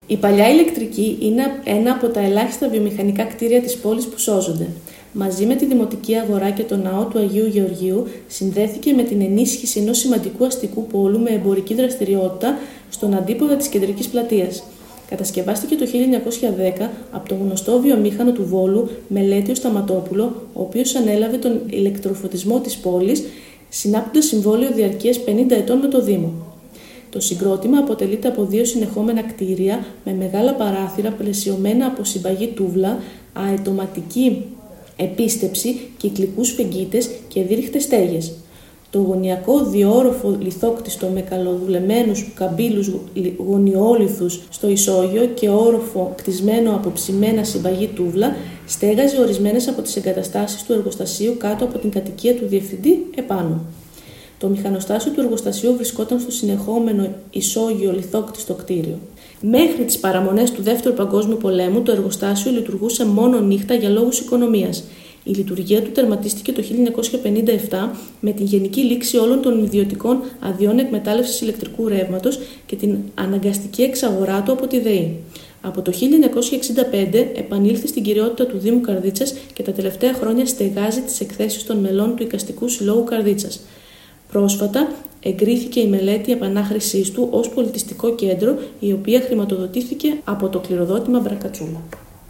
Η παλιά ηλεκτρική είναι ένα από τα ελάχιστα βιομηχανικά κτίρια της πόλης που σώζονται. Μαζί με τη Δημοτική Αγορά και τον ναό του Αγίου Γεωργίου, συνδέθηκε με την ενίσχυση ενός σημαντικού αστικού πόλου με εμπορική δραστηριότητα στον αντίποδα της κεντρικής πλατείας. Κατασκευάστηκε το 1910 από τον γνωστό βιομήχανο του Βόλου Μελέτιο Σταματόπουλο, ο οποίος ανέλαβε τον ηλεκτροφωτισμό της πόλης, συνάπτοντας συμβόλαιο διαρκείας 50 ετών με το Δήμο. Το συγκρότημα αποτελείται από δύο συνεχόμενα κτίρια με μεγάλα παράθυρα πλαισιωμένα από συμπαγή τούβλα, αετοματική επίστεψη, κυκλικούς φεγγίτες και δίρυχτες στέγες. Το γωνιακό διόροφο λιθόκτιστο με καλοδουλεμένους καμπύλους γωνιόλιθους στο ισόγειο και όροφο κτισμένο από ψημένα συμπαγή τούβλα στέγαζε ορισμένες από τις εγκαταστάσεις του εργοστασίου κάτω από την κατοικία του διευθυντή επάνω. Το μηχανοστάσιο του εργοστασίου βρισκόταν στο συνεχόμενο ισόγειο λιθόκτιστο κτίριο. Μέχρι τις παραμονές του Δεύτερου Παγκόσμιου Πολέμου το εργοστάσιο λειτουργούσε μόνο νύχτα για λόγους οικονομίας. Η λειτουργία του τερματίστηκε το 1957 με την γενική λήξη όλων των ιδιωτικών αδειών εκμετάλλευσης ηλεκτρικού ρεύματος και την αναγκαστική εξαγορά του από τη ΔΕΗ. Από το 1965 επανήλθε στην κυριότητα του Δήμου Καρδίτσας και τα τελευταία χρόνια στεγάζει τις εκθέσεις των μελών του Οικαστικού Συλλόγου Καρδίτσας. Πρόσφατα εγκρίθηκε η μελέτη επανάχρησής του ως πολιτιστικό κέντρο, η οποία χρηματοδοτήθηκε από το κληροδότημα Μπρακατσούλα.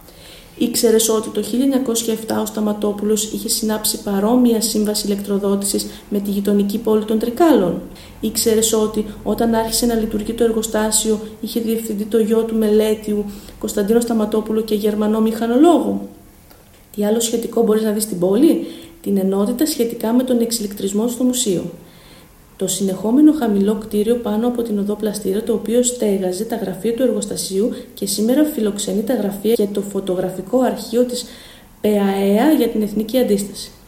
Ήξερες ότι το 1907 ο Σταματόπουλος είχε συνάψει παρόμοια σύμβαση ηλεκτροδότησης με τη γειτονική πόλη των Τρικάλων? Ήξερες ότι όταν άρχισε να λειτουργεί το εργοστάσιο είχε διευθυντή το γιο του μελέτιου Κωνσταντίνο Σταματόπουλο και Γερμανό μηχανολόγο? Τι άλλο σχετικό μπορείς να δεις στην πόλη? Την ενότητα σχετικά με τον εξηλεκτρισμό στο μουσείο. Το συνεχόμενο χαμηλό κτίριο πάνω από την οδό Πλαστήρα, το οποίο στέγαζε τα γραφεία του εργοστασίου και σήμερα φιλοξενεί τα γραφεία και το φωτογραφικό αρχείο της ΠΑΕΑ για την Εθνική Αντίσταση.